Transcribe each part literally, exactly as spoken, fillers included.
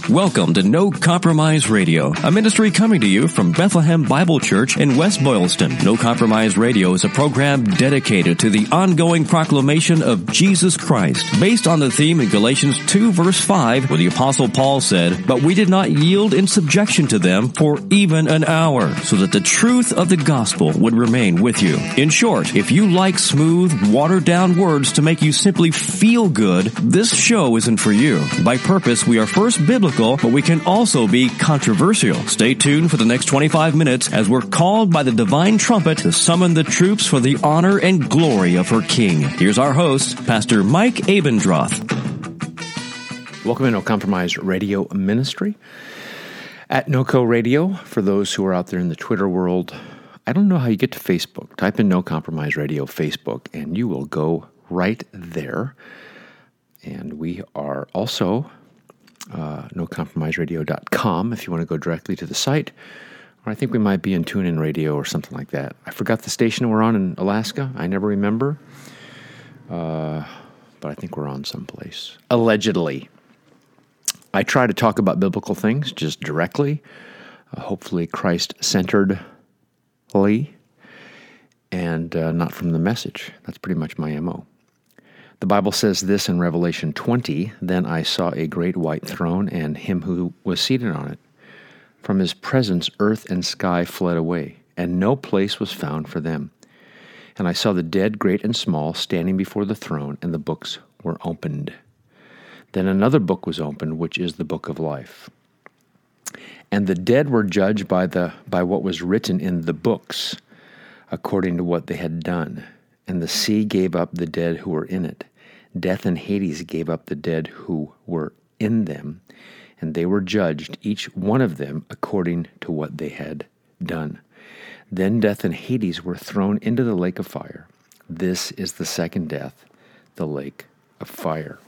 Welcome to No Compromise Radio, a ministry coming to you from Bethlehem Bible Church in West Boylston. No Compromise Radio is a program dedicated to the ongoing proclamation of Jesus Christ, based on the theme in Galatians two verse five, where the Apostle Paul said, "But we did not yield in subjection to them for even an hour, so that the truth of the gospel would remain with you." In short, if you like smooth, watered-down words to make you simply feel good, this show isn't for you. By purpose, we are first biblical, but we can also be controversial. Stay tuned for the next twenty-five minutes as we're called by the divine trumpet to summon the troops for the honor and glory of her King. Here's our host, Pastor Mike Abendroth. Welcome to No Compromise Radio Ministry. At NoCo Radio, for those who are out there in the Twitter world, I don't know how you get to Facebook. Type in No Compromise Radio Facebook, and you will go right there. And we are also uh, no compromise radio dot com if you want to go directly to the site. Or I think we might be in TuneIn Radio or something like that. I forgot the station we're on in Alaska. I never remember. Uh, but I think we're on someplace. Allegedly. I try to talk about biblical things just directly, uh, hopefully Christ-centeredly, and uh, not from the message. That's pretty much my M O. The Bible says this in Revelation twenty, "Then I saw a great white throne and him who was seated on it. From his presence earth and sky fled away, and no place was found for them. And I saw the dead, great and small, standing before the throne, and the books were opened. Then another book was opened, which is the book of life. And the dead were judged by the by what was written in the books, according to what they had done. And the sea gave up the dead who were in it. Death and Hades gave up the dead who were in them, and they were judged, each one of them, according to what they had done. Then death and Hades were thrown into the lake of fire. This is the second death, the lake of fire."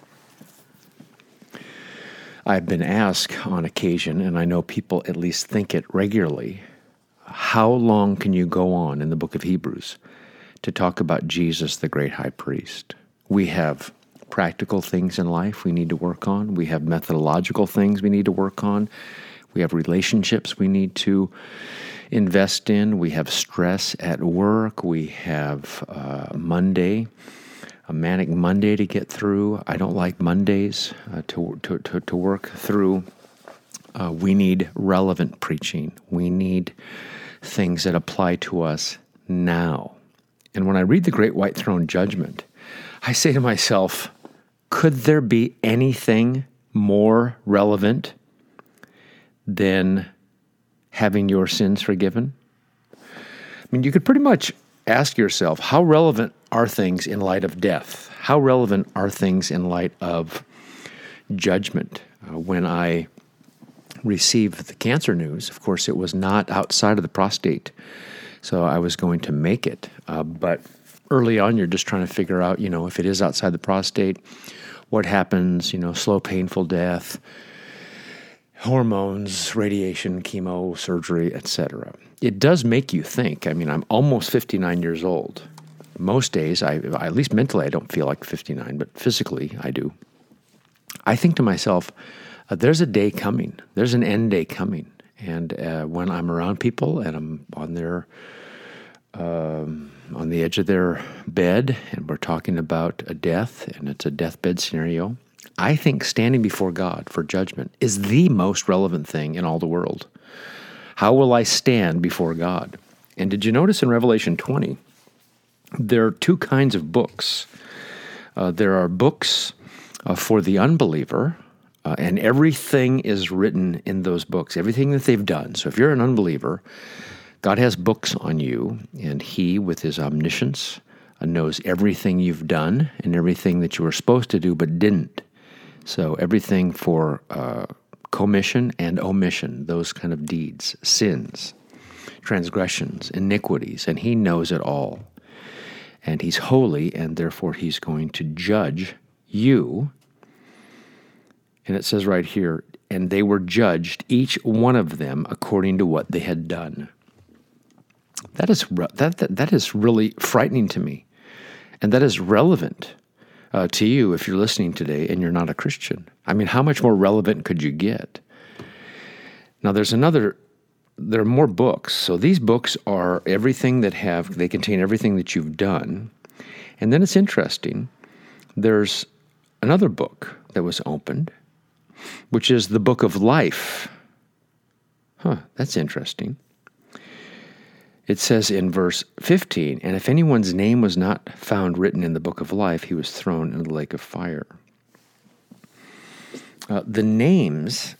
I've been asked on occasion, and I know people at least think it regularly, how long can you go on in the book of Hebrews to talk about Jesus, the great high priest? We have practical things in life we need to work on. We have methodological things we need to work on. We have relationships we need to invest in. We have stress at work. We have uh, Monday, a manic Monday to get through. I don't like Mondays uh, to, to, to, to work through. Uh, we need relevant preaching. We need things that apply to us now. And when I read the Great White Throne Judgment, I say to myself, could there be anything more relevant than having your sins forgiven? I mean, you could pretty much ask yourself, how relevant are things in light of death? How relevant are things in light of judgment? Uh, when I received the cancer news, of course, it was not outside of the prostate, so I was going to make it. Uh, but early on, you're just trying to figure out, you know, if it is outside the prostate, what happens, you know, slow, painful death, hormones, radiation, chemo, surgery, et cetera. It does make you think. I mean, I'm almost fifty-nine years old. Most days, I, at least mentally, I don't feel like fifty-nine, but physically, I do. I think to myself, uh, there's a day coming. There's an end day coming. And uh, when I'm around people and I'm on their, um, on the edge of their bed and we're talking about a death and it's a deathbed scenario, I think standing before God for judgment is the most relevant thing in all the world. How will I stand before God? And did you notice in Revelation twenty, there are two kinds of books. Uh, there are books uh, for the unbeliever, Uh, and everything is written in those books, everything that they've done. So if you're an unbeliever, God has books on you, and He, with His omniscience, uh, knows everything you've done and everything that you were supposed to do but didn't. So everything for uh, commission and omission, those kind of deeds, sins, transgressions, iniquities, and He knows it all. And He's holy, and therefore He's going to judge you. And it says right here, and they were judged, each one of them, according to what they had done. That is that that, that is really frightening to me. And that is relevant uh, to you if you're listening today and you're not a Christian. I mean, how much more relevant could you get? Now, there's another, there are more books. So these books are everything that have, they contain everything that you've done. And then it's interesting. There's another book that was opened, which is the book of life. Huh, that's interesting. It says in verse fifteen, and if anyone's name was not found written in the book of life, he was thrown into the lake of fire. Uh, the names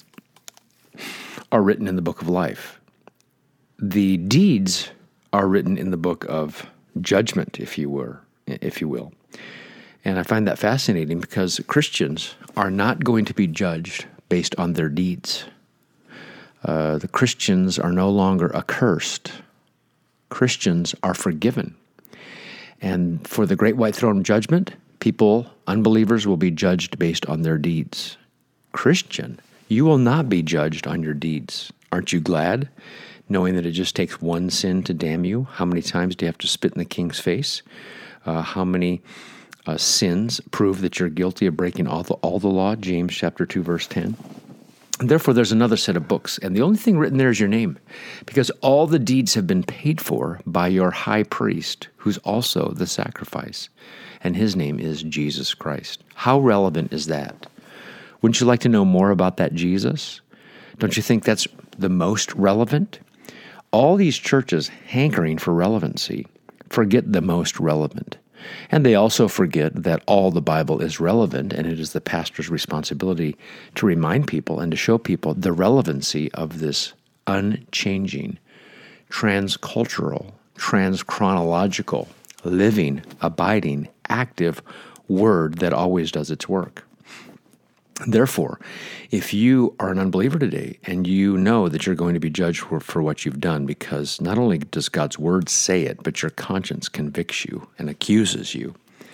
are written in the book of life. The deeds are written in the book of judgment, if you were, if you will. And I find that fascinating because Christians are not going to be judged based on their deeds. Uh, the Christians are no longer accursed. Christians are forgiven. And for the great white throne judgment, people, unbelievers, will be judged based on their deeds. Christian, you will not be judged on your deeds. Aren't you glad, knowing that it just takes one sin to damn you? How many times do you have to spit in the king's face? Uh, how many uh, sins prove that you're guilty of breaking all the, all the law? James chapter two, verse ten. And therefore, there's another set of books, and the only thing written there is your name, because all the deeds have been paid for by your high priest, who's also the sacrifice, and his name is Jesus Christ. How relevant is that? Wouldn't you like to know more about that Jesus? Don't you think that's the most relevant? All these churches hankering for relevancy forget the most relevant. And they also forget that all the Bible is relevant, and it is the pastor's responsibility to remind people and to show people the relevancy of this unchanging, transcultural, transchronological, living, abiding, active word that always does its work. Therefore, if you are an unbeliever today and you know that you're going to be judged for, for what you've done, because not only does God's word say it, but your conscience convicts you and accuses you,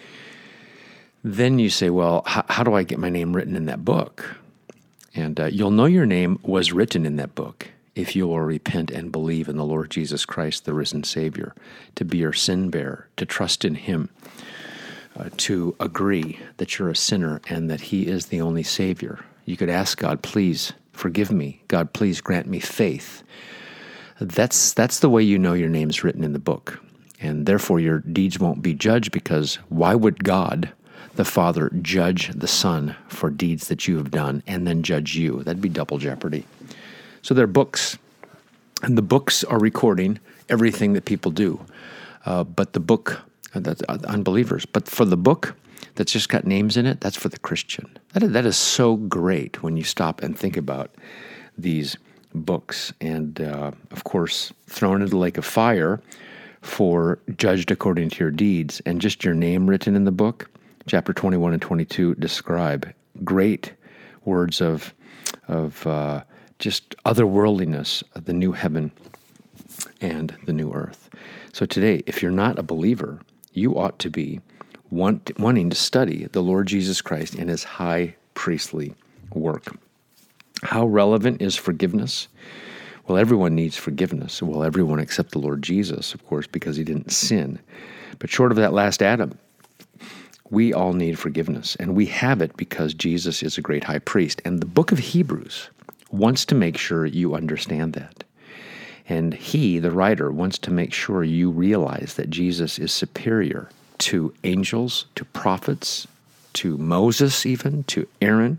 then you say, well, h- how do I get my name written in that book? And uh, you'll know your name was written in that book if you will repent and believe in the Lord Jesus Christ, the risen Savior, to be your sin bearer, to trust in Him. Uh, to agree that you're a sinner and that He is the only Savior. You could ask God, please forgive me. God, please grant me faith. That's that's the way you know your name's written in the book. And therefore your deeds won't be judged, because why would God, the Father, judge the Son for deeds that you have done and then judge you? That'd be double jeopardy. So they're books. And the books are recording everything that people do. Uh, but the book... That's unbelievers. But for the book that's just got names in it, that's for the Christian. That is, that is so great when you stop and think about these books. And, uh, of course, thrown into the lake of fire for judged according to your deeds, and just your name written in the book. Chapter twenty-one and twenty-two describe great words of, of uh, just otherworldliness, of the new heaven and the new earth. So today, if you're not a believer, you ought to be want, wanting to study the Lord Jesus Christ and His high priestly work. How relevant is forgiveness? Well, everyone needs forgiveness. Well, everyone except the Lord Jesus, of course, because He didn't sin. But short of that last Adam, we all need forgiveness. And we have it because Jesus is a great high priest. And the book of Hebrews wants to make sure you understand that. And he, the writer, wants to make sure you realize that Jesus is superior to angels, to prophets, to Moses even, to Aaron.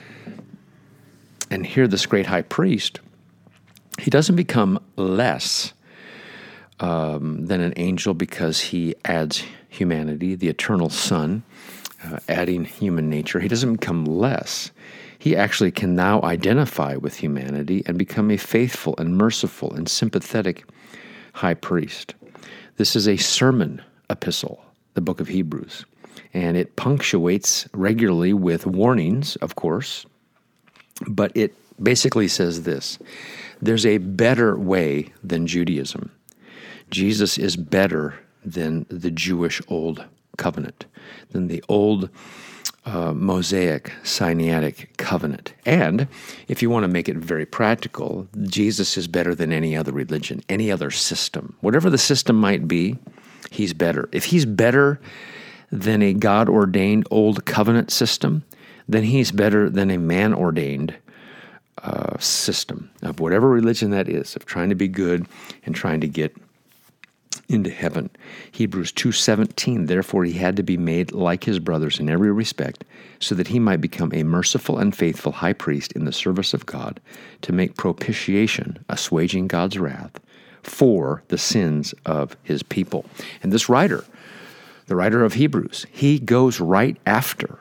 And here this great high priest, he doesn't become less um, than an angel because he adds humanity, the eternal Son, uh, adding human nature. He doesn't become less. He actually can now identify with humanity and become a faithful and merciful and sympathetic high priest. This is a sermon epistle, the book of Hebrews, and it punctuates regularly with warnings, of course, but it basically says this: there's a better way than Judaism. Jesus is better than the Jewish Old Covenant, than the old Uh, Mosaic, Sinaitic covenant. And if you want to make it very practical, Jesus is better than any other religion, any other system. Whatever the system might be, He's better. If He's better than a God-ordained old covenant system, then He's better than a man-ordained uh, system of whatever religion that is, of trying to be good and trying to get into heaven. Hebrews two seventeen, therefore he had to be made like his brothers in every respect, so that he might become a merciful and faithful high priest in the service of God, to make propitiation, assuaging God's wrath, for the sins of his people. And this writer, the writer of Hebrews, he goes right after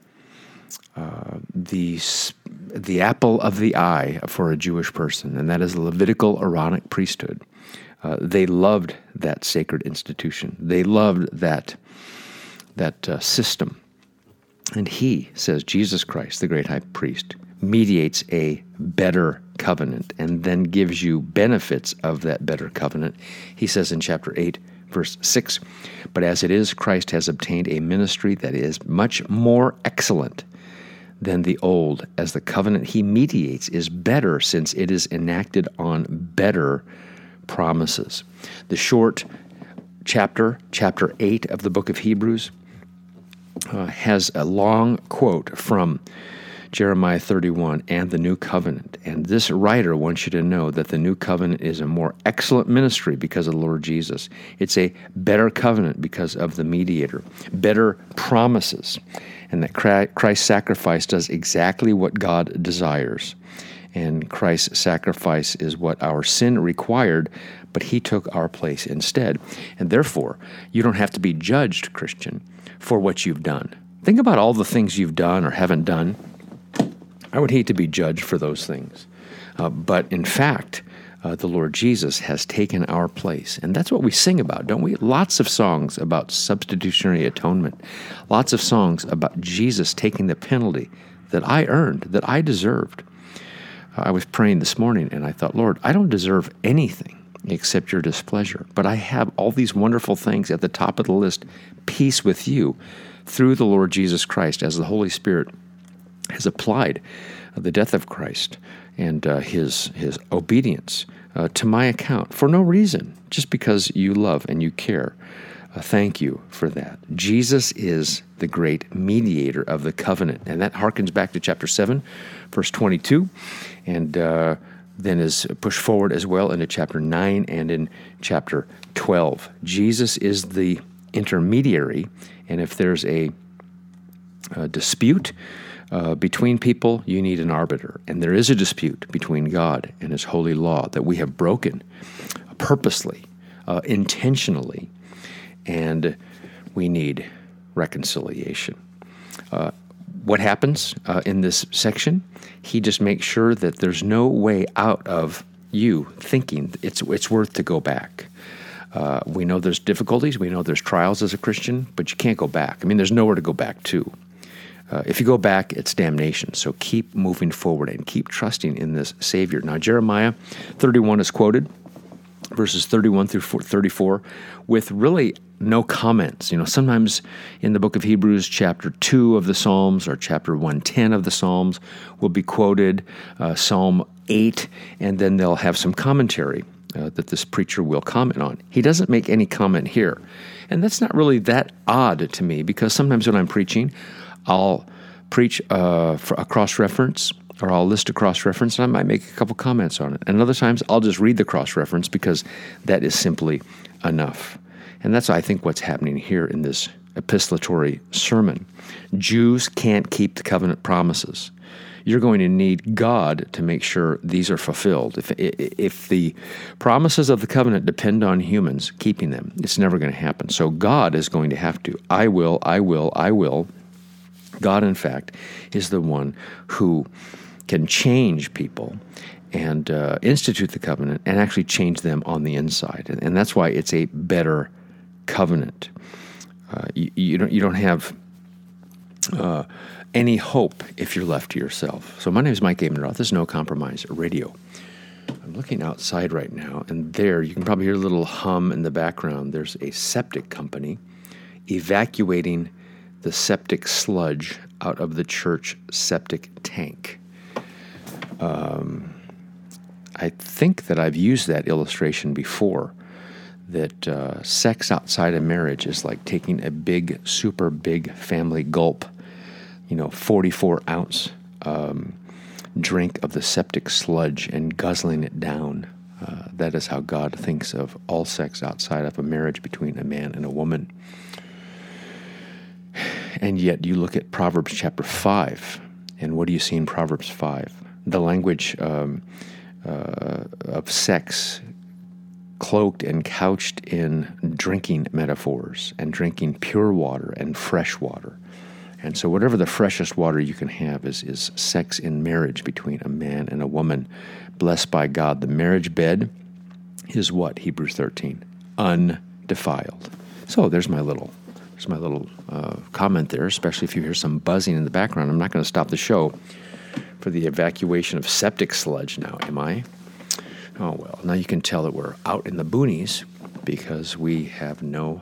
uh, the, the apple of the eye for a Jewish person, and that is the Levitical Aaronic priesthood. Uh, they loved that sacred institution. They loved that, that uh, system. And he says, Jesus Christ, the great high priest, mediates a better covenant and then gives you benefits of that better covenant. He says in chapter eight, verse six, but as it is, Christ has obtained a ministry that is much more excellent than the old, as the covenant he mediates is better, since it is enacted on better promises. The short chapter, chapter eight of the book of Hebrews, uh, has a long quote from Jeremiah thirty-one and the New Covenant. And this writer wants you to know that the New Covenant is a more excellent ministry because of the Lord Jesus. It's a better covenant because of the mediator, better promises, and that Christ's sacrifice does exactly what God desires. And Christ's sacrifice is what our sin required, but he took our place instead. And therefore, you don't have to be judged, Christian, for what you've done. Think about all the things you've done or haven't done. I would hate to be judged for those things. Uh, but in fact, uh, the Lord Jesus has taken our place. And that's what we sing about, don't we? Lots of songs about substitutionary atonement. Lots of songs about Jesus taking the penalty that I earned, that I deserved. I was praying this morning and I thought, Lord, I don't deserve anything except your displeasure, but I have all these wonderful things at the top of the list, peace with you through the Lord Jesus Christ, as the Holy Spirit has applied the death of Christ and uh, his, his obedience uh, to my account for no reason, just because you love and you care. Uh, thank you for that. Jesus is the great mediator of the covenant, and that harkens back to chapter seven, verse twenty-two, and uh, then is pushed forward as well into chapter nine and in chapter twelve. Jesus is the intermediary, and if there's a, a dispute uh, between people, you need an arbiter, and there is a dispute between God and his holy law that we have broken purposely, uh, intentionally, and we need reconciliation. Uh, what happens uh, in this section? He just makes sure that there's no way out of you thinking it's it's worth to go back. Uh, we know there's difficulties. We know there's trials as a Christian, but you can't go back. I mean, there's nowhere to go back to. Uh, if you go back, it's damnation. So keep moving forward and keep trusting in this Savior. Now, Jeremiah thirty-one is quoted, verses thirty-one through thirty-four, with really no comments. You know, sometimes in the book of Hebrews, chapter two of the Psalms or chapter one ten of the Psalms will be quoted, uh, Psalm eight, and then they'll have some commentary uh, that this preacher will comment on. He doesn't make any comment here. And that's not really that odd to me, because sometimes when I'm preaching, I'll preach uh, for a cross-reference, or I'll list a cross-reference, and I might make a couple comments on it. And other times, I'll just read the cross-reference because that is simply enough. And that's, I think, what's happening here in this epistolatory sermon. Jews can't keep the covenant promises. You're going to need God to make sure these are fulfilled. If, if the promises of the covenant depend on humans keeping them, it's never going to happen. So God is going to have to. I will, I will, I will. God, in fact, is the one who can change people and uh, institute the covenant and actually change them on the inside. And, and that's why it's a better covenant. Uh, you, you don't you don't have uh, any hope if you're left to yourself. So my name is Mike Abendroth. This is No Compromise Radio. I'm looking outside right now, and there you can probably hear a little hum in the background. There's a septic company evacuating the septic sludge out of the church septic tank. Um, I think that I've used that illustration before, that uh, sex outside of marriage is like taking a big, super big family gulp, you know, forty-four ounce um, drink of the septic sludge and guzzling it down. Uh, that is how God thinks of all sex outside of a marriage between a man and a woman. And yet you look at Proverbs chapter five, and what do you see in Proverbs five? The language um, uh, of sex cloaked and couched in drinking metaphors and drinking pure water and fresh water. And so whatever the freshest water you can have is, is sex in marriage between a man and a woman, blessed by God. The marriage bed is what? Hebrews thirteen, undefiled. So there's my little there's my little uh, comment there, especially if you hear some buzzing in the background. I'm not going to stop the show for the evacuation of septic sludge now, am I? Oh, well, now you can tell that we're out in the boonies because we have no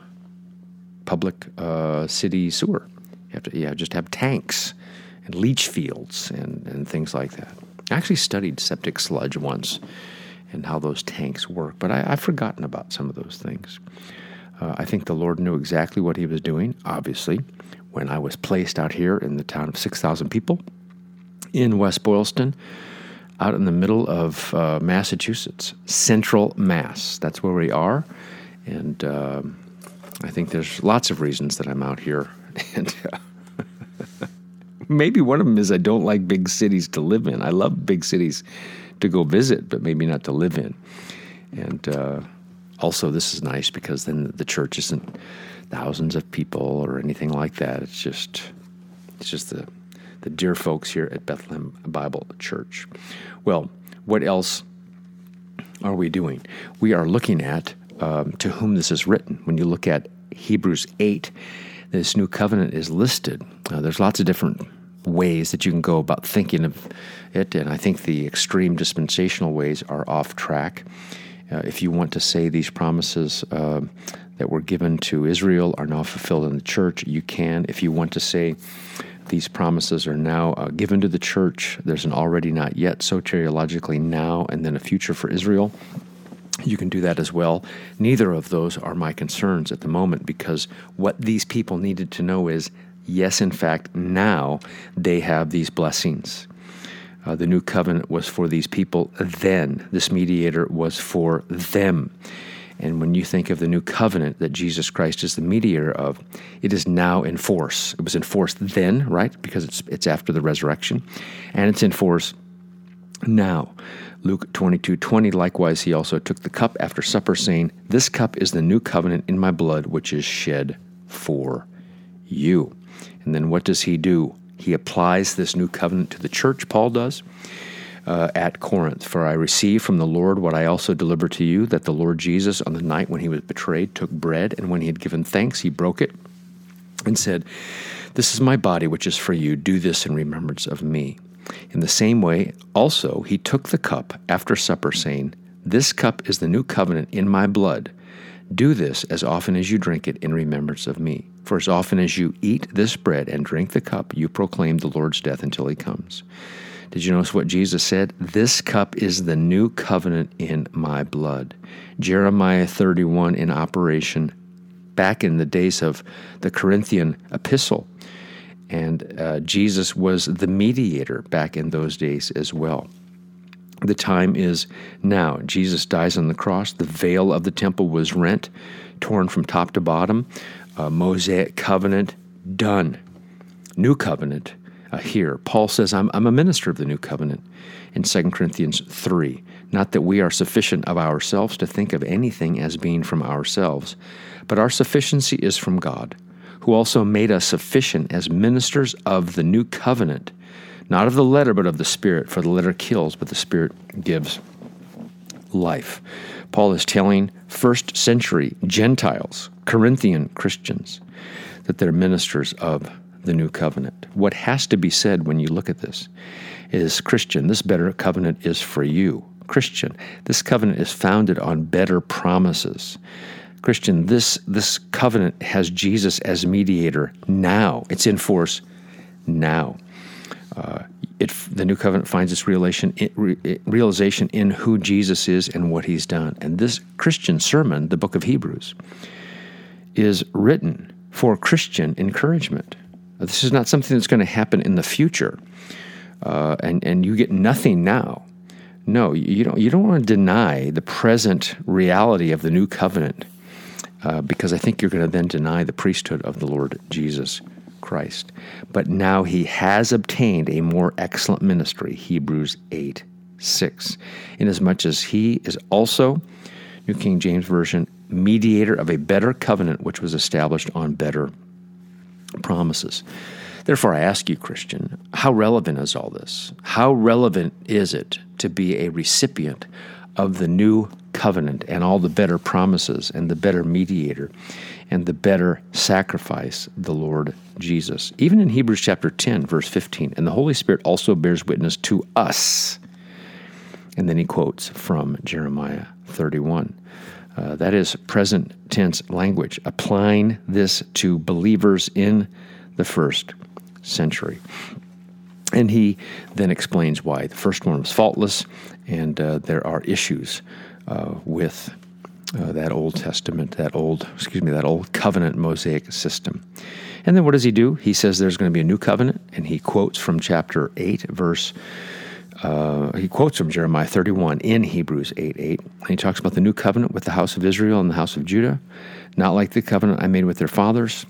public uh, city sewer. You have to yeah, just have tanks and leach fields and, and things like that. I actually studied septic sludge once and how those tanks work, but I, I've forgotten about some of those things. Uh, I think the Lord knew exactly what he was doing, obviously, when I was placed out here in the town of six thousand people in West Boylston, out in the middle of uh, Massachusetts, Central Mass. That's where we are, and um, I think there's lots of reasons that I'm out here, and uh, maybe one of them is I don't like big cities to live in. I love big cities to go visit, but maybe not to live in. And uh, also, this is nice because then the church isn't thousands of people or anything like that. It's just, it's just the the dear folks here at Bethlehem Bible Church. Well, what else are we doing? We are looking at um, to whom this is written. When you look at Hebrews eight, this new covenant is listed. Uh, there's lots of different ways that you can go about thinking of it, and I think the extreme dispensational ways are off track. Uh, if you want to say these promises uh, that were given to Israel are now fulfilled in the church, you can. If you want to say these promises are now uh, given to the church, there's an already not yet, soteriologically now, and then a future for Israel, you can do that as well. Neither of those are my concerns at the moment, because what these people needed to know is, yes, in fact, now they have these blessings. Uh, the new covenant was for these people then. This mediator was for them. And when you think of the new covenant that Jesus Christ is the mediator of, it is now in force. It was in force then, right? Because it's it's after the resurrection. And it's in force now. Luke twenty-two twenty, likewise, he also took the cup after supper, saying, "This cup is the new covenant in my blood, which is shed for you." And then what does he do? He applies this new covenant to the church, Paul does, uh, at Corinth. "For I received from the Lord what I also delivered to you, that the Lord Jesus, on the night when he was betrayed, took bread, and when he had given thanks, he broke it and said, 'This is my body, which is for you. Do this in remembrance of me.' In the same way, also, he took the cup after supper, saying, 'This cup is the new covenant in my blood. Do this as often as you drink it in remembrance of me. For as often as you eat this bread and drink the cup, you proclaim the Lord's death until he comes.'" Did you notice what Jesus said? This cup is the new covenant in my blood. Jeremiah thirty-one in operation back in the days of the Corinthian epistle. And uh, Jesus was the mediator back in those days as well. The time is now. Jesus dies on the cross. The veil of the temple was rent, torn from top to bottom. Uh, Mosaic covenant, done. New covenant, uh, here. Paul says, I'm, I'm a minister of the new covenant in Second Corinthians three. Not that we are sufficient of ourselves to think of anything as being from ourselves, but our sufficiency is from God, who also made us sufficient as ministers of the new covenant, not of the letter, but of the Spirit. For the letter kills, but the Spirit gives life. Paul is telling first century Gentiles, Corinthian Christians, that they're ministers of the new covenant. What has to be said when you look at this is, Christian, this better covenant is for you. Christian, this covenant is founded on better promises. Christian, this, this covenant has Jesus as mediator now. It's in force now. Uh, it, the new covenant finds its realization, it, re, it, realization in who Jesus is and what he's done. And this Christian sermon, the book of Hebrews, is written for Christian encouragement. This is not something that's going to happen in the future. uh, and, and you get nothing now. No, you don't, you don't want to deny the present reality of the new covenant, uh, because I think you're going to then deny the priesthood of the Lord Jesus Christ. But now he has obtained a more excellent ministry, Hebrews eight six, inasmuch as he is also, New King James Version, mediator of a better covenant which was established on better promises. Therefore, I ask you, Christian, how relevant is all this? How relevant is it to be a recipient of the new covenant and all the better promises and the better mediator and the better sacrifice, the Lord Jesus? Even in Hebrews chapter ten, verse fifteen, and the Holy Spirit also bears witness to us. And then he quotes from Jeremiah thirty-one. Uh, that is present tense language, applying this to believers in the first century. And he then explains why. The first one was faultless, and uh, there are issues uh, with uh, that Old Testament, that old, excuse me, that old covenant Mosaic system. And then what does he do? He says there's going to be a new covenant, and he quotes from chapter eight, verse Uh, he quotes from Jeremiah thirty-one in Hebrews eight eight. And he talks about the new covenant with the house of Israel and the house of Judah, not like the covenant I made with their fathers.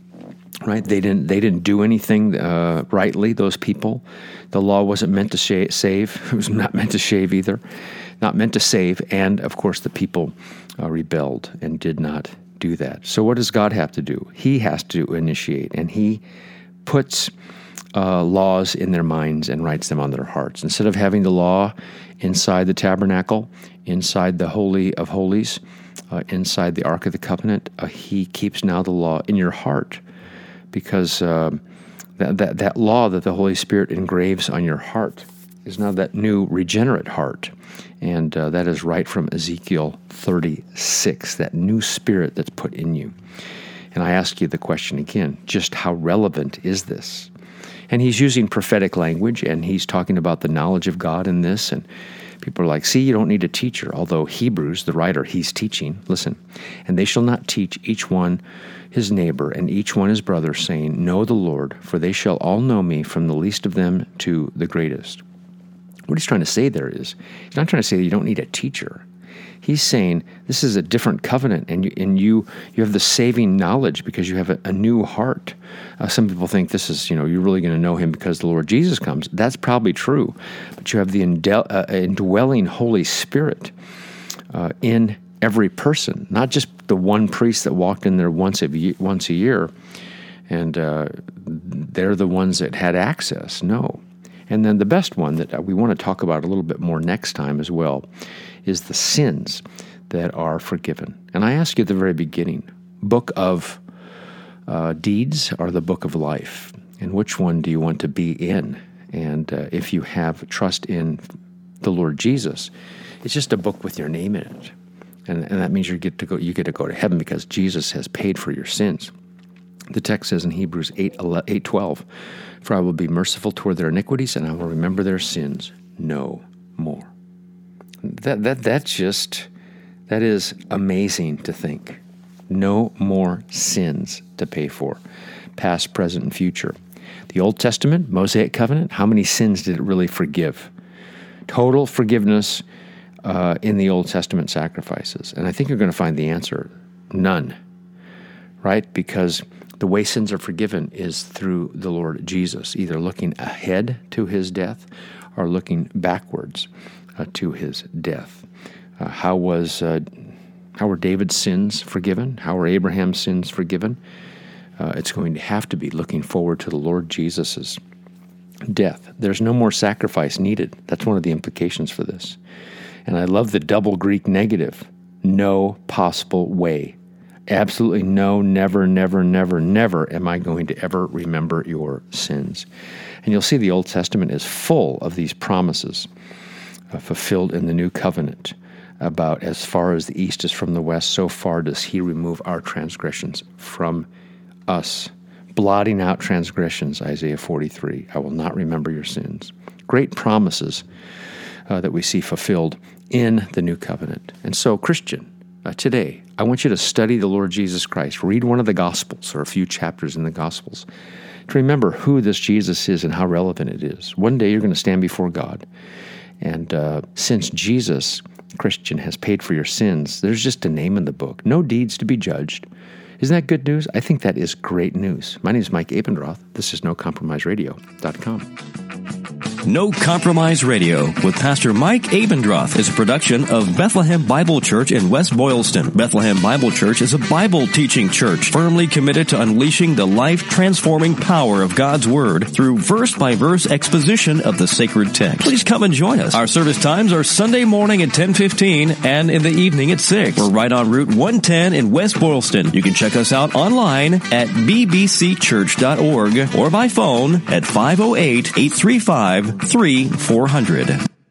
Right? They didn't. They didn't do anything uh, rightly. Those people, the law wasn't meant to sh- save. It was not meant to shave either, not meant to save. And of course, the people uh, rebelled and did not do that. So, what does God have to do? He has to initiate, and He puts Uh, laws in their minds and writes them on their hearts. Instead of having the law inside the tabernacle, inside the Holy of Holies, uh, inside the Ark of the Covenant, uh, he keeps now the law in your heart, because uh, that, that, that law that the Holy Spirit engraves on your heart is now that new regenerate heart. And uh, that is right from Ezekiel thirty-six, that new spirit that's put in you. And I ask you the question again, just how relevant is this? And he's using prophetic language, and he's talking about the knowledge of God in this. And people are like, see, you don't need a teacher. Although Hebrews, the writer, he's teaching. Listen, and they shall not teach each one his neighbor and each one his brother, saying, know the Lord, for they shall all know me, from the least of them to the greatest. What he's trying to say there is, he's not trying to say that you don't need a teacher. He's saying this is a different covenant, and you and you you have the saving knowledge because you have a, a new heart. Uh, some people think this is, you know, you're really going to know him because the Lord Jesus comes. That's probably true, but you have the indel- uh, indwelling Holy Spirit uh, in every person, not just the one priest that walked in there once a year, once a year, and uh, they're the ones that had access. No. And then the best one that we want to talk about a little bit more next time as well is the sins that are forgiven. And I ask you at the very beginning, book of uh, deeds or the book of life? And which one do you want to be in? And uh, if you have trust in the Lord Jesus, it's just a book with your name in it. And, and that means you get to go, you get to go to heaven because Jesus has paid for your sins. The text says in Hebrews eight twelve, for I will be merciful toward their iniquities, and I will remember their sins no more. That that that's just, that is amazing to think. No more sins to pay for, past, present, and future. The Old Testament, Mosaic Covenant, how many sins did it really forgive? Total forgiveness uh, in the Old Testament sacrifices. And I think you're going to find the answer, none, right? Because the way sins are forgiven is through the Lord Jesus, either looking ahead to his death or looking backwards uh, to his death. Uh, how was uh, how were David's sins forgiven? How were Abraham's sins forgiven? Uh, it's going to have to be looking forward to the Lord Jesus' death. There's no more sacrifice needed. That's one of the implications for this. And I love the double Greek negative. No possible way. Absolutely no, never, never, never, never am I going to ever remember your sins. And you'll see the Old Testament is full of these promises uh, fulfilled in the New Covenant about as far as the east is from the west, so far does he remove our transgressions from us. Blotting out transgressions, Isaiah forty-three. I will not remember your sins. Great promises uh, that we see fulfilled in the New Covenant. And so, Christian, uh, today, I want you to study the Lord Jesus Christ. Read one of the Gospels or a few chapters in the Gospels. to remember who this Jesus is and how relevant it is. One day you're going to stand before God. And uh, since Jesus, Christian, has paid for your sins, there's just a name in the book. No deeds to be judged. Isn't that good news? I think that is great news. My name is Mike Abendroth. This is no compromise radio dot com. No Compromise Radio with Pastor Mike Abendroth is a production of Bethlehem Bible Church in West Boylston. Bethlehem Bible Church is a Bible teaching church firmly committed to unleashing the life-transforming power of God's Word through verse-by-verse exposition of the sacred text. Please come and join us. Our service times are Sunday morning at ten fifteen and in the evening at six. We're right on Route one ten in West Boylston. You can check us out online at b b c church dot org or by phone at five oh eight, eight three five, three four zero zero.